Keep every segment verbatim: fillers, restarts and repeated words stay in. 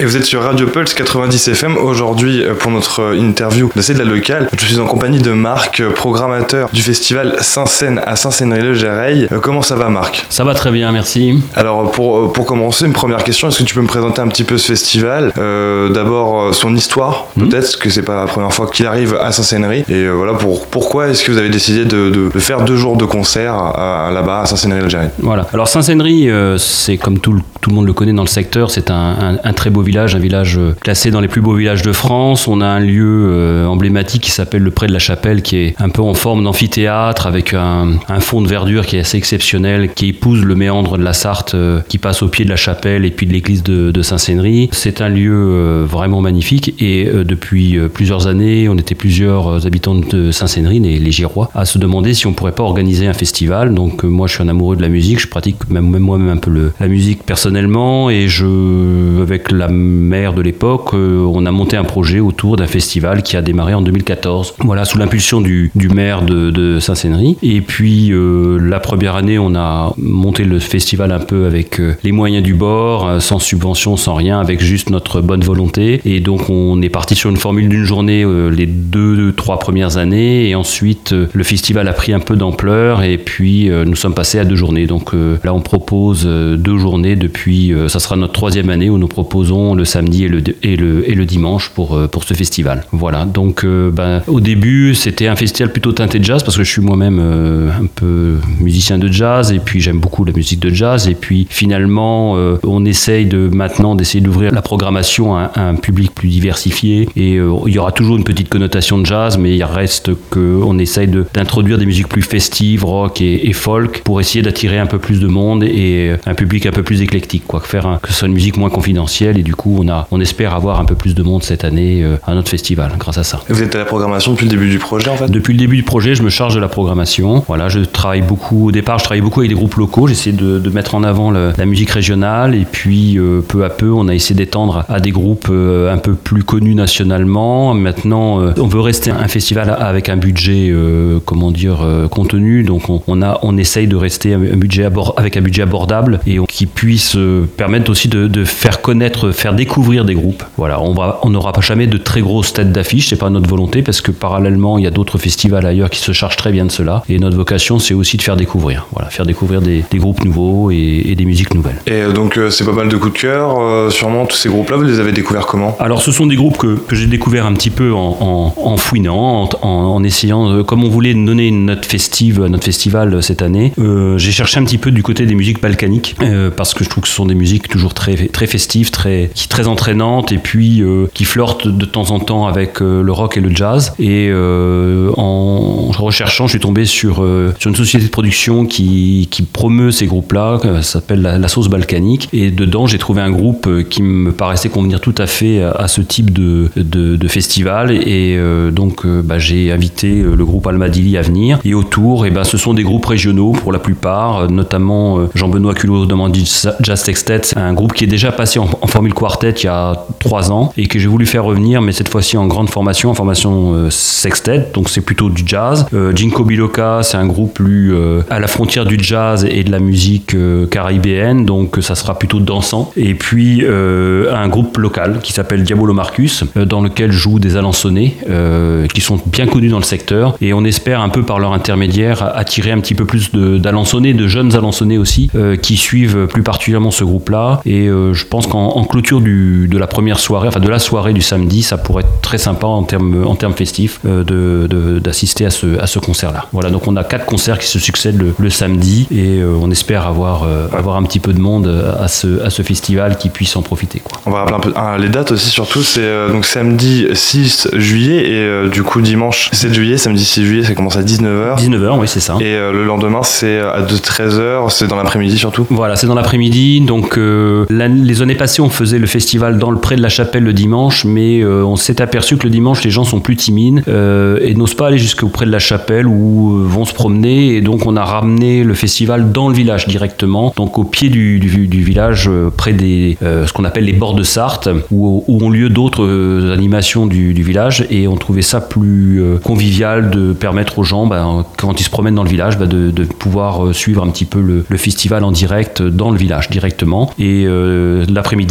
Et vous êtes sur Radio Pulse quatre-vingt-dix F M. Aujourd'hui, pour notre interview de C'est de la locale, je suis en compagnie de Marc, programmateur du festival Saint-Saëns à Saint-Saëns-le-Géreil. Comment ça va, Marc ? Ça va très bien, merci. Alors, pour, pour commencer, une première question, est-ce que tu peux me présenter un petit peu ce festival ? euh, D'abord, son histoire, peut-être, mmh. parce que c'est pas la première fois qu'il arrive à Saint-Saëns. Et euh, voilà, pour, pourquoi est-ce que vous avez décidé de, de, de faire deux jours de concert à, à, là-bas, à Saint-Saëns-le-Géreil ? Voilà. Alors, Saint-Saëns, euh, c'est comme tout le, tout le monde le connaît dans le secteur, c'est un, un, un très beau village, un village classé dans les plus beaux villages de France. On a un lieu euh, emblématique qui s'appelle le Pré de la Chapelle, qui est un peu en forme d'amphithéâtre, avec un, un fond de verdure qui est assez exceptionnel, qui épouse le méandre de la Sarthe, euh, qui passe au pied de la chapelle et puis de l'église de, de Saint-Saëns. C'est un lieu euh, vraiment magnifique, et euh, depuis euh, plusieurs années, on était plusieurs habitants de Saint-Saëns, les, les Girois, à se demander si on pourrait pas organiser un festival. Donc euh, moi, je suis un amoureux de la musique, je pratique même, même moi-même un peu le, la musique personnellement, et je, avec la mère de l'époque, euh, on a monté un projet autour d'un festival qui a démarré en deux mille quatorze. Voilà, sous l'impulsion du, du maire de, de Saint-Saëns. Et puis euh, la première année, on a monté le festival un peu avec euh, les moyens du bord, euh, sans subvention, sans rien, avec juste notre bonne volonté. Et donc on est parti sur une formule d'une journée euh, les deux, deux, trois premières années, et ensuite euh, le festival a pris un peu d'ampleur, et puis euh, nous sommes passés à deux journées. Donc euh, là, on propose euh, deux journées depuis, euh, ça sera notre troisième année où nous proposons le samedi et le, et le, et le dimanche pour, euh, pour ce festival. Voilà, donc euh, ben, au début, c'était un festival plutôt teinté de jazz, parce que je suis moi-même euh, un peu musicien de jazz, et puis j'aime beaucoup la musique de jazz, et puis finalement, euh, on essaye de maintenant d'essayer d'ouvrir la programmation à, à un public plus diversifié, et euh, il y aura toujours une petite connotation de jazz, mais il reste qu'on essaye de, d'introduire des musiques plus festives, rock et, et folk, pour essayer d'attirer un peu plus de monde et un public un peu plus éclectique, quoi, faire un, que ce soit une musique moins confidentielle, et du coup, on, a, on espère avoir un peu plus de monde cette année euh, à notre festival, grâce à ça. Vous êtes à la programmation depuis le début du projet, en fait ? Depuis le début du projet, je me charge de la programmation. Voilà, je travaille beaucoup, au départ, je travaille beaucoup avec des groupes locaux, j'essaie de, de mettre en avant le, la musique régionale, et puis euh, peu à peu, on a essayé d'étendre à des groupes euh, un peu plus connus nationalement. Maintenant, euh, on veut rester un festival avec un budget, euh, comment dire, euh, contenu, donc on, on, a, on essaye de rester un budget abord, avec un budget abordable, et on, qui puisse euh, permettre aussi de, de faire connaître, faire découvrir des groupes. Voilà, on va, on n'aura pas jamais de très grosses têtes d'affiche, c'est pas notre volonté, parce que parallèlement, il y a d'autres festivals ailleurs qui se chargent très bien de cela, et notre vocation, c'est aussi de faire découvrir, voilà, faire découvrir des, des groupes nouveaux et, et des musiques nouvelles. Et donc, euh, c'est pas mal de coups de cœur, euh, sûrement, tous ces groupes-là, vous les avez découverts comment ? Alors, ce sont des groupes que, que j'ai découverts un petit peu en, en, en fouinant, en, en, en essayant, euh, comme on voulait donner une note festive à notre festival cette année, euh, j'ai cherché un petit peu du côté des musiques balkaniques, euh, parce que je trouve que ce sont des musiques toujours très, très festives, très, très entraînantes, et puis euh, qui flirtent de temps en temps avec euh, le rock et le jazz. Et euh, en recherchant, je suis tombé sur, euh, sur une société de production qui, qui promeut ces groupes-là, ça s'appelle la, la Sauce Balkanique, et dedans j'ai trouvé un groupe qui me paraissait convenir tout à fait à, à ce type de, de, de festival, et euh, donc euh, bah, j'ai invité le groupe Almadili à venir, et autour, et bah, ce sont des groupes régionaux pour la plupart, notamment euh, Jean-Benoît Culot de Jazz Sextet, c'est un groupe qui est déjà passé en, en formule quartet il y a trois ans, et que j'ai voulu faire revenir, mais cette fois-ci en grande formation, en formation euh, sextet, donc c'est plutôt du jazz. Euh, Jinko Biloka, c'est un groupe plus euh, à la frontière du jazz et de la musique euh, caribéenne, donc ça sera plutôt dansant. Et puis euh, un groupe local qui s'appelle Diabolo Marcus, euh, dans lequel jouent des alançonnés euh, qui sont bien connus dans le secteur, et on espère un peu par leur intermédiaire attirer un petit peu plus de, d'alançonnés, de jeunes alançonnés aussi, euh, qui suivent plus particulièrement ce groupe-là. Et euh, je pense qu'en en clôture du, de la première soirée, enfin de la soirée du samedi, ça pourrait être très sympa en termes en termes festifs euh, de, de, d'assister à ce, à ce concert-là. Voilà, donc on a quatre concerts qui se succèdent le, le samedi, et euh, on espère avoir, euh, avoir un petit peu de monde à ce, à ce festival qui puisse en profiter, quoi. On va rappeler un peu ah, les dates aussi, surtout, c'est euh, donc samedi six juillet, et euh, du coup dimanche sept juillet, samedi six juillet, ça commence à dix-neuf heures. dix-neuf heures, oui, c'est ça. Et euh, le lendemain, c'est à treize heures, c'est dans l'après-midi surtout. Voilà, c'est dans l'après-midi, donc euh, les années passées, on faisait le festival dans le Pré de la Chapelle le dimanche, mais euh, on s'est aperçu que le dimanche, les gens sont plus timides euh, et n'osent pas aller jusqu'au Pré de la Chapelle, où euh, vont se promener, et donc on a ramené le festival dans le village directement, donc au pied du, du, du village, euh, près des euh, ce qu'on appelle les bords de Sarthe, où, où ont lieu d'autres euh, animations du, du village, et on trouvait ça plus euh, convivial de permettre aux gens, bah, quand ils se promènent dans le village, bah, de, de pouvoir euh, suivre un petit peu le, le festival en direct dans le village directement. Et euh, l'après-midi, bah, je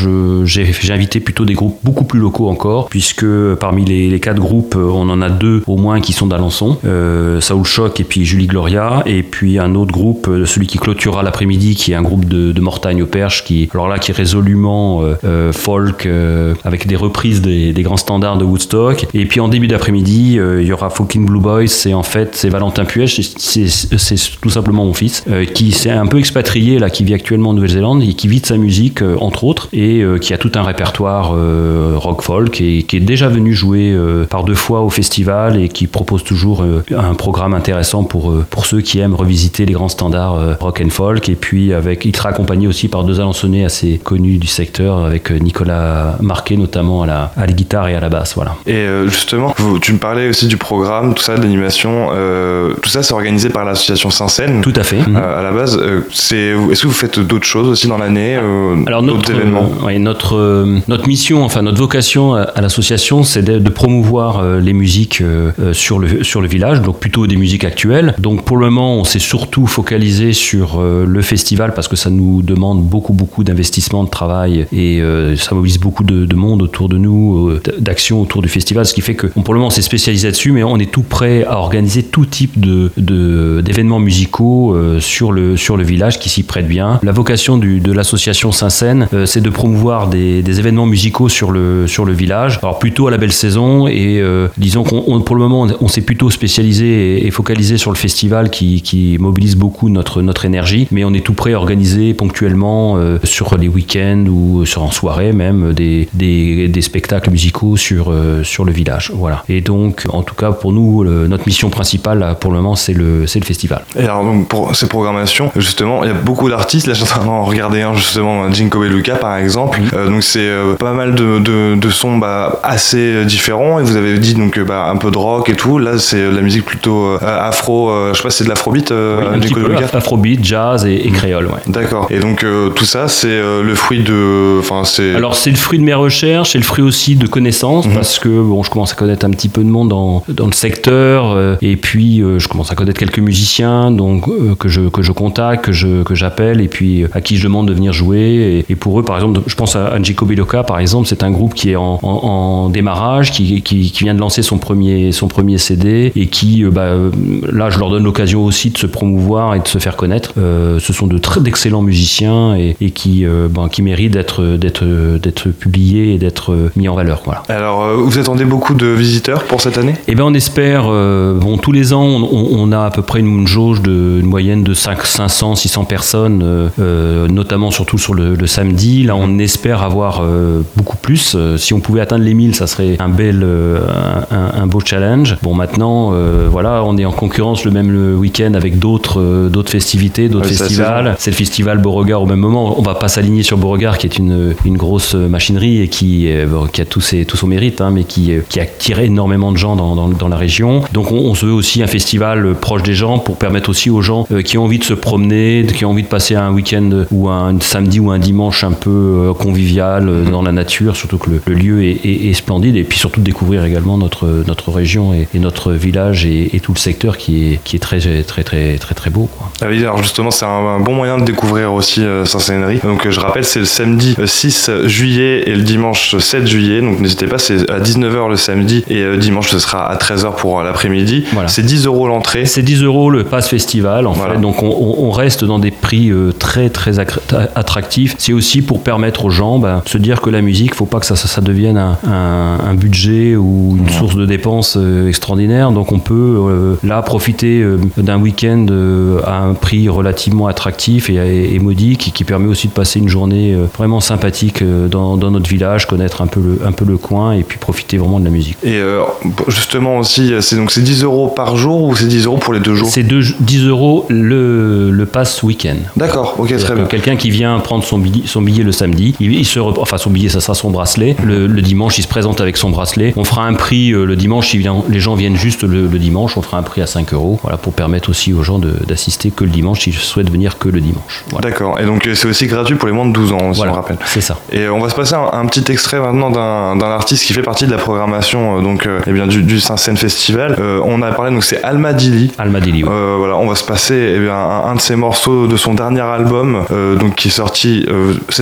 je, j'ai, j'ai invité plutôt des groupes beaucoup plus locaux encore, puisque parmi les, les quatre groupes, on en a deux au moins qui sont d'Alençon, euh, Saoul Choc et puis Julie Gloria, et puis un autre groupe, celui qui clôturera l'après-midi, qui est un groupe de, de Mortagne au Perche, qui, alors là, qui est résolument euh, euh, folk, euh, avec des reprises des, des grands standards de Woodstock. Et puis en début d'après-midi, euh, il y aura Fucking Blue Boys, c'est en fait, c'est Valentin Puech, c'est, c'est, c'est tout simplement mon fils, euh, qui s'est un peu expatrié, là, qui vit actuellement en Nouvelle-Zélande, et qui vit de sa musique, euh, entre autres, et euh, qui a tout un répertoire euh, rock folk, et qui est déjà venu jouer euh, par deux fois au festival, et qui propose toujours euh, un programme intéressant pour, euh, pour ceux qui aiment revisiter les grands standards euh, rock and folk. Et puis avec, il sera accompagné aussi par deux Alençonnais assez connus du secteur, avec Nicolas Marquet notamment à la, à la guitare et à la basse. Voilà. Et euh, justement, vous, tu me parlais aussi du programme, tout ça, de l'animation, euh, tout ça c'est organisé par l'association Saint-Seine. Tout à fait. Euh, à la base, euh, c'est, est-ce que vous faites d'autres choses aussi dans l'année, euh, Alors d'autres notre, événements euh, ouais, notre, euh, notre mission, enfin notre vocation à, à l'association, c'est de, de promouvoir euh, les musiques euh, sur, le, sur le village, donc plutôt des musiques actuelles. Donc pour le moment, on s'est surtout focalisé sur euh, le festival parce que ça nous demande beaucoup, beaucoup d'investissement, de travail et euh, ça mobilise beaucoup de, de monde autour de nous, euh, d'actions autour du festival, ce qui fait que bon, pour le moment, on s'est spécialisé là-dessus, mais on est tout prêt à organiser tout type de, de, d'événements musicaux euh, sur, le, sur le village qui s'y prête bien. La vocation du, de l'association Saint-Seine, euh, c'est de promouvoir des, des événements musicaux sur le, sur le village, alors plutôt à la belle saison et euh, disons qu'on on, pour le moment, on, on s'est plutôt spécialisé et, et focalisé sur le festival qui, qui mobilise beaucoup notre, notre énergie, mais on est tout prêt à organiser ponctuellement euh, sur les week-ends ou sur en soirée même des, des, des spectacles musicaux sur, euh, sur le village. Voilà. Et donc, en tout cas, pour nous, le, notre mission principale là, pour le moment, c'est le, c'est le festival. Et alors, donc, pour ces programmations, justement, il y a beaucoup d'artistes. Là, je suis en train d'en regarder un, justement, Ginkgo Beluga, par exemple. Mmh. Euh, donc, c'est euh, pas mal de, de, de sons bah, assez différents. Et vous avez dit donc bah, un peu de rock et tout. Là, c'est de la musique plutôt euh, afro. Euh, je sais pas si c'est de l'afrobeat, euh, oui, Ginkgo Beluga. Afrobeat, jazz et, et créole, ouais. D'accord. Et donc, euh, tout ça, c'est euh, le fruit de. Enfin, c'est. Alors, c'est le fruit de mes recherches, c'est le fruit aussi de connaissances, mmh. parce que bon, je commence à connaître un petit peu de monde dans, dans le secteur, euh, et puis euh, je commence à connaître quelques musiciens donc, euh, que, je, que je contacte, que, je, que j'appelle, et puis euh, à qui je demande de venir jouer. Et, et pour eux, par exemple, je pense à Ginkgo Beluga, par exemple, c'est un groupe qui est en, en, en démarrage, qui, qui, qui vient de lancer son premier, son premier C D, et qui, euh, bah, là, je leur donne l'occasion aussi de se promouvoir et de se faire connaître. Euh, ce sont de très d'excellents musiciens et, et qui, euh, ben, qui méritent d'être, d'être, d'être publiés et d'être mis en valeur. Voilà. Alors, euh, vous attendez beaucoup de visiteurs pour cette année ? Eh bien, on espère. Euh, bon, tous les ans, on, on a à peu près une, une jauge de une moyenne de cinq cents, six cents personnes, euh, euh, notamment surtout sur le, le samedi. Là, on espère avoir euh, beaucoup plus. Euh, si on pouvait atteindre les mille, ça serait un bel, euh, un, un beau challenge. Bon, maintenant, euh, voilà, on est en concurrence le même le week-end avec d'autres, euh, d'autres festivités, d'autres ouais, festivals. C'est le festival Beauregard au même moment. On va pas s'aligner sur Beauregard, qui est une, une grosse machinerie et qui, euh, qui a tous ses, tout son mérite, hein, mais qui, qui attire énormément de gens dans, dans, dans la région. Donc, on, on se veut aussi un festival proche des gens pour permettre aussi aux gens euh, qui ont envie de se promener, qui ont envie de passer un week-end ou un samedi ou un dimanche un peu euh, convivial euh, dans la nature, surtout que le, le lieu est, est, est splendide, et puis surtout de découvrir également notre, notre région et, et notre village et, et tout le secteur qui est, qui est très, très, très, très, très, très beau, quoi. Ah oui, alors justement, c'est un, un bon moyen de découvrir aussi euh, Saint-Sénéry. Donc, euh, je rappelle, c'est le samedi six juillet et le dimanche sept juillet. Donc, n'hésitez pas, c'est à dix-neuf heures le samedi et euh, dimanche, ce sera à treize heures pour euh, l'après-midi. Voilà. C'est dix euros l'entrée. C'est dix euros le pass festival, en voilà. fait. Donc, on, on reste dans des prix euh, très, très attractifs. C'est aussi pour permettre aux gens bah, de se dire que la musique, il ne faut pas que ça, ça, ça devienne un, un, un budget ou une ouais. source de dépenses euh, extraordinaire. Donc, on peut euh, là profiter euh, d'un week-end euh, à un prix relativement attractif et, et, et modique, qui, qui permet aussi de passer une journée euh, vraiment sympathique euh, dans, dans notre village, connaître un peu, le, un peu le coin et puis profiter vraiment de la musique. Et euh, justement aussi, c'est, donc c'est dix euros par jour ou c'est dix euros pour les deux jours ? C'est deux, dix euros le, le pass week-end. D'accord, ok, très bien. Quelqu'un qui vient prendre son billet, son billet le samedi, il, il se, enfin son billet, ça sera son bracelet. Le, le dimanche, il se présente avec son bracelet. On fera un prix euh, le dimanche, si vient, les gens viennent juste le, le dimanche, on fera un prix à cinq euros, voilà, pour permettre aussi aux gens de, d'assister que le dimanche s'ils souhaitent venir que le dimanche. Voilà. D'accord, et donc c'est aussi gratuit pour les moins de douze ans, si voilà, on rappelle. C'est ça. Et on va se passer un, un petit extrait maintenant d'un, d'un artiste qui fait partie de la programmation donc, euh, eh bien, du, du Saint-Seine Festival. Euh, on a parlé, donc c'est Alma Dili. Alma Dili, oui. Euh, voilà, on va se passer eh bien, un, un de ses morceaux de son dernier album, euh, donc, qui est sorti euh, cette année, non,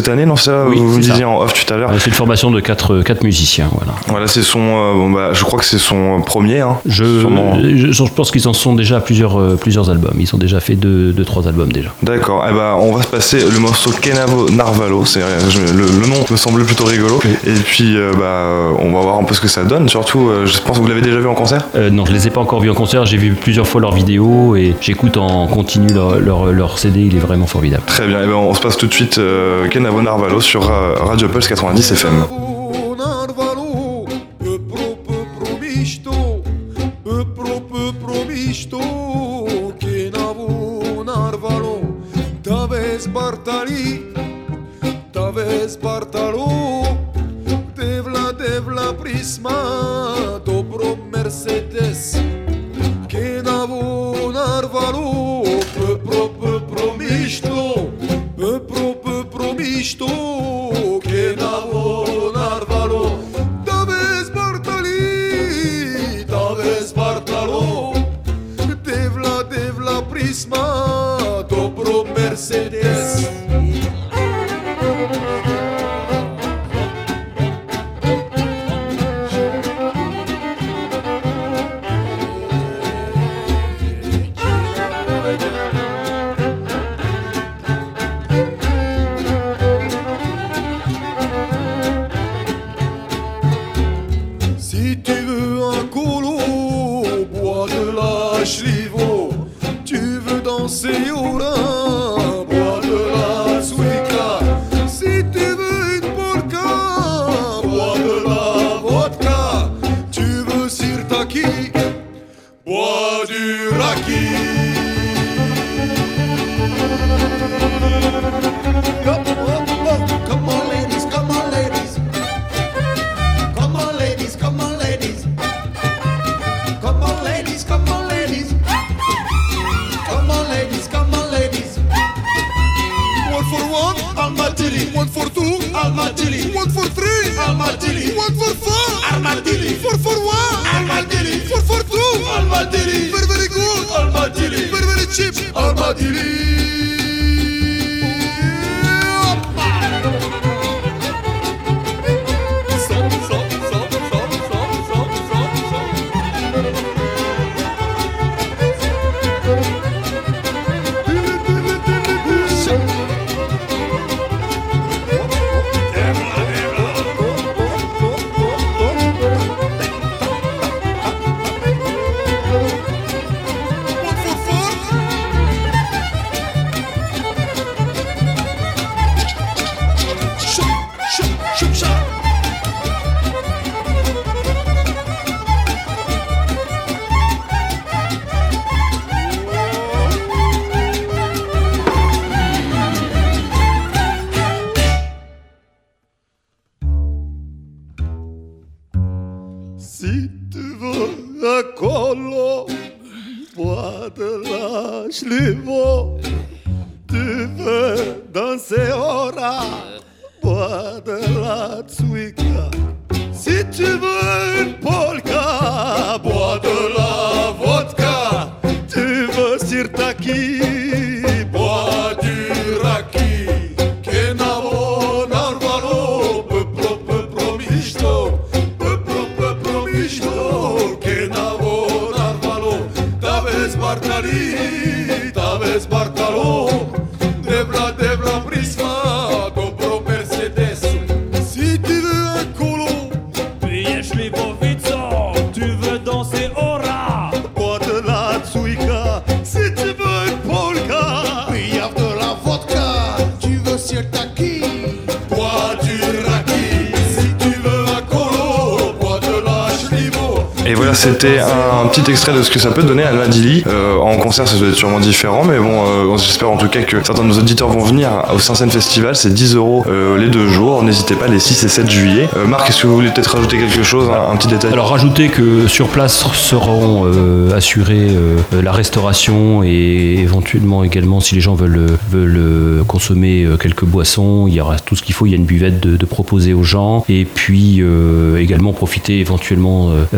ça, oui, vous me disiez ça. en off tout à l'heure. C'est une formation de quatre, quatre musiciens, voilà. Voilà, c'est son, euh, bon, bah, je crois que c'est son premier. Hein, je, je, je pense qu'ils en sont déjà à plusieurs, euh, plusieurs albums. Ils ont déjà fait deux, deux trois albums déjà. D'accord. Eh ben, on va se passer le morceau Kenavo Narvalo. C'est je, le, le nom me semblait plutôt rigolo. Oui. Et puis, euh, bah, on va voir un peu ce que ça donne. Surtout, euh, je pense que vous l'avez déjà vu en concert. Euh, non, je les ai pas encore vus en concert. J'ai vu plusieurs fois leurs vidéos et j'écoute en continu leur, leur, leur C D. Il est vraiment formidable. Très bien. Eh ben, on se passe tout de suite euh, Kenavo Narvalo sur euh, Radio Pulse quatre-vingt-dix F M. Spartali, tave Spartalo, devla devla prisma, dobro Mercedes, Kenavo Narvalo, pe pro pe promišto, pe pro pe promišto, Kenavo Narvalo, tave Spartali, tave Spartalo, devla devla prisma, dobro Mercedes. Si tu veux un colo, bois de la Schlivo. Tu veux danser au rein, bois de la Suica. Si tu veux une polka, bois de la vodka. Tu veux sirtaki, bois du raki. Come on ladies, come on ladies. Come on ladies, come on ladies. Come on ladies, come on ladies. Come on ladies, come on ladies. One for one, armadilli. One for two, armadilli. One for three, armadilli. One for four, armadilli. Four for one, armadilli. Four for two, armadilli. Very very good, armadilli. Very very cheap, armadilli. Si tu veux un colo, bois de la Schlivo. Tu veux danser ora, bois de la Zwica. Si tu veux une polka, bois de la vodka. Tu veux sirtaki, bois du raki. Kenavo Narvalo, pe pro pe promišto. Kenavo Narvalo, tave Spartali, tave Spartalo, devla devla prisma, dobro Mercedes. Si tu veux un colo, piješ Livovico, tu veux danser ora, bois de la Zwica. Si tu veux une polka, piaf de la vodka. Tu veux sirtaki, bois du raki. Si tu veux un colo, bois de la Schlivo. Et voilà, c'était un, un petit extrait de ce que ça peut donner à Almadili. Euh, en concert, ça doit être sûrement différent, mais bon, euh, j'espère en tout cas que certains de nos auditeurs vont venir au Saint-Seine Festival. C'est dix euros euh, les deux jours. N'hésitez pas, les six et sept juillet. Euh, Marc, est-ce que vous voulez peut-être rajouter quelque chose, un, un petit détail? Alors, rajouter que sur place seront euh, assurés euh, la restauration et éventuellement également, si les gens veulent, veulent consommer quelques boissons, il y aura tout ce qu'il faut. Il y a une buvette de, de proposer aux gens. Et puis euh, également profiter éventuellement euh, du village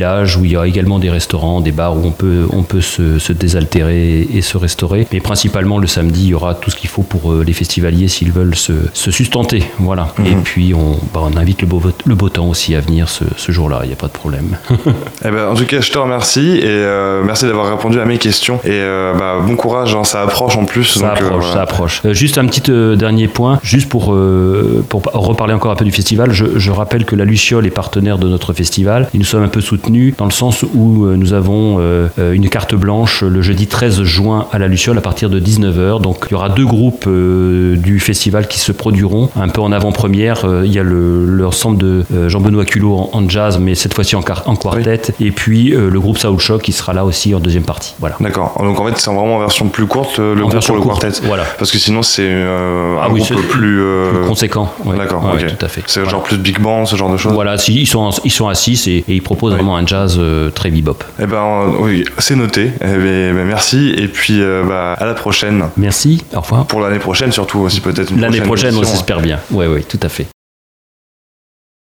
village où il y a également des restaurants, des bars où on peut, on peut se, se désaltérer et se restaurer. Mais principalement le samedi, il y aura tout ce qu'il faut pour les festivaliers s'ils veulent se, se sustenter. Voilà. Mmh. Et puis on, bah, on invite le beau, le beau temps aussi à venir ce, ce jour-là, il n'y a pas de problème. Eh ben, en tout cas, je te remercie et euh, merci d'avoir répondu à mes questions. Et euh, bah, bon courage, hein, ça approche en plus. Ça donc, approche, euh, voilà. ça approche. Euh, juste un petit euh, dernier point, juste pour, euh, pour reparler encore un peu du festival, je, je rappelle que la Luciole est partenaire de notre festival et nous sommes un peu soutenus dans le sens où euh, nous avons euh, une carte blanche le jeudi treize juin à la Luciole à partir de dix-neuf heures. Donc il y aura deux groupes euh, du festival qui se produiront un peu en avant-première. Euh, il y a le, l'ensemble de euh, Jean-Benoît Culot en, en jazz, mais cette fois-ci en, car- en quartet. Oui. Et puis euh, le groupe Soul Shock qui sera là aussi en deuxième partie. Voilà. D'accord. Donc en fait, c'est vraiment en version plus courte le, le groupe pour le courte, quartet. Voilà. Parce que sinon, c'est euh, un ah, oui, groupe c'est plus, euh... plus conséquent. Oui. D'accord. Ouais, ok. ouais, tout à fait. C'est voilà. genre plus big band, ce genre de choses. Voilà. Si, ils sont ils sont à six et, et ils proposent oui. vraiment un jazz euh, très bebop. Eh ben euh, oui, c'est noté. Eh ben, ben, merci et puis euh, bah, à la prochaine. Merci. Au revoir. Pour l'année prochaine surtout aussi peut-être. Une l'année prochaine, prochaine on s'espère bien. Oui, oui, tout à fait.